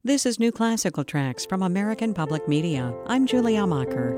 This is New Classical Tracks from American Public Media. I'm Julie Amacher.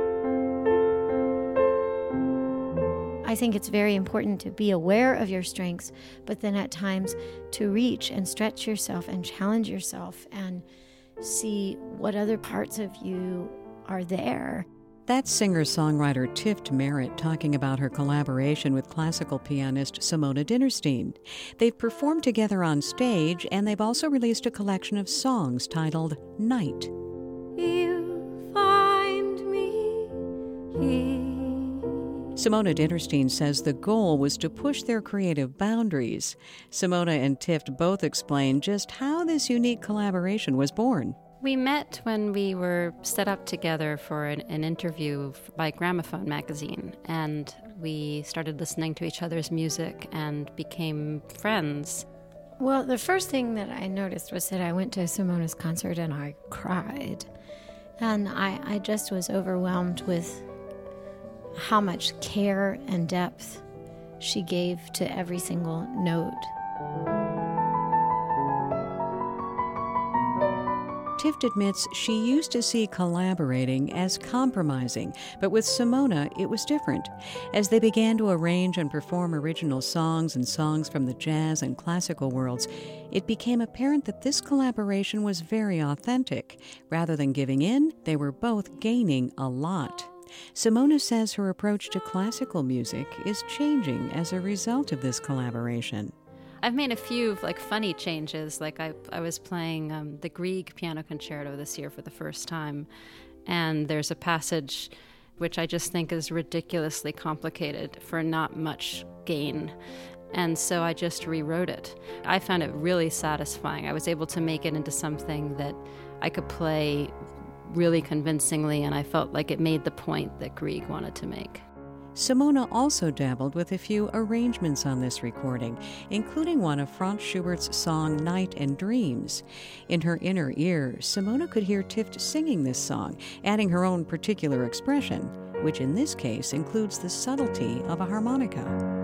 I think it's very important to be aware of your strengths, but then at times to reach and stretch yourself and challenge yourself and see what other parts of you are there. That's singer-songwriter Tift Merritt talking about her collaboration with classical pianist Simona Dinnerstein. They've performed together on stage, and they've also released a collection of songs titled Night. You find me here. Simona Dinnerstein says the goal was to push their creative boundaries. Simona and Tift both explain just how this unique collaboration was born. We met when we were set up together for an interview by Gramophone magazine, and we started listening to each other's music and became friends. Well, the first thing that I noticed was that I went to Simona's concert and I cried. And I just was overwhelmed with how much care and depth she gave to every single note. Tift admits she used to see collaborating as compromising, but with Simona, it was different. As they began to arrange and perform original songs and songs from the jazz and classical worlds, it became apparent that this collaboration was very authentic. Rather than giving in, they were both gaining a lot. Simona says her approach to classical music is changing as a result of this collaboration. I've made a few funny changes. I was playing the Grieg Piano Concerto this year for the first time, and there's a passage which I just think is ridiculously complicated for not much gain. And so I just rewrote it. I found it really satisfying. I was able to make it into something that I could play really convincingly, and I felt like it made the point that Grieg wanted to make. Simona also dabbled with a few arrangements on this recording, including one of Franz Schubert's song Night and Dreams. In her inner ear, Simona could hear Tift singing this song, adding her own particular expression, which in this case includes the subtlety of a harmonica.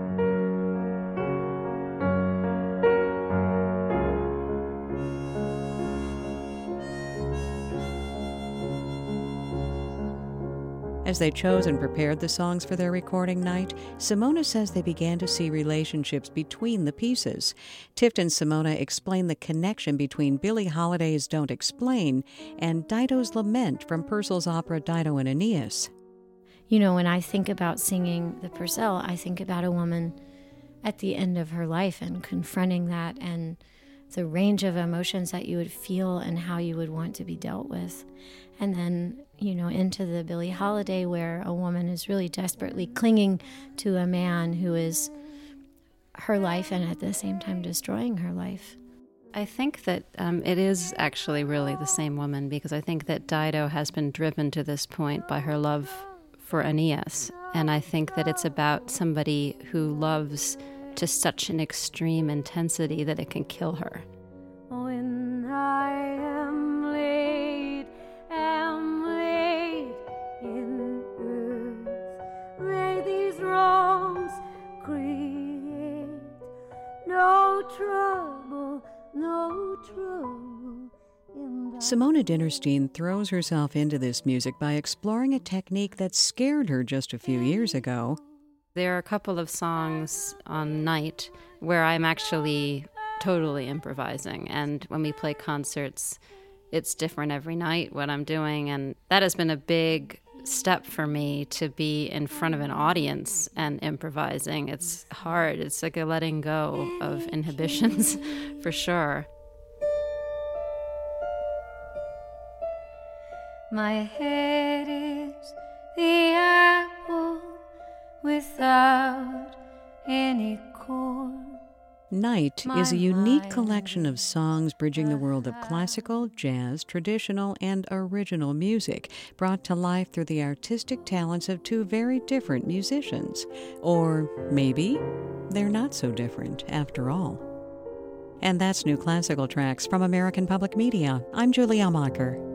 As they chose and prepared the songs for their recording night, Simona says they began to see relationships between the pieces. Tift and Simona explain the connection between Billie Holiday's Don't Explain and Dido's Lament from Purcell's opera Dido and Aeneas. You know, when I think about singing the Purcell, I think about a woman at the end of her life and confronting that and the range of emotions that you would feel and how you would want to be dealt with. And then, into the Billie Holiday, where a woman is really desperately clinging to a man who is her life and at the same time destroying her life. I think that it is actually really the same woman, because I think that Dido has been driven to this point by her love for Aeneas. And I think that it's about somebody who loves to such an extreme intensity that it can kill her. When I am laid in earth, may these wrongs create no trouble in Simona Dinnerstein throws herself into this music by exploring a technique that scared her just a few years ago. There are a couple of songs on Night where I'm actually totally improvising, and when we play concerts, it's different every night what I'm doing, and that has been a big step for me, to be in front of an audience and improvising. It's hard. It's like a letting go of inhibitions, for sure. My head is the apple without any cord. Night is a unique collection of songs bridging the world of classical, jazz, traditional, and original music, brought to life through the artistic talents of two very different musicians. Or maybe they're not so different after all. And that's New Classical Tracks from American Public Media. I'm Julie Amacher.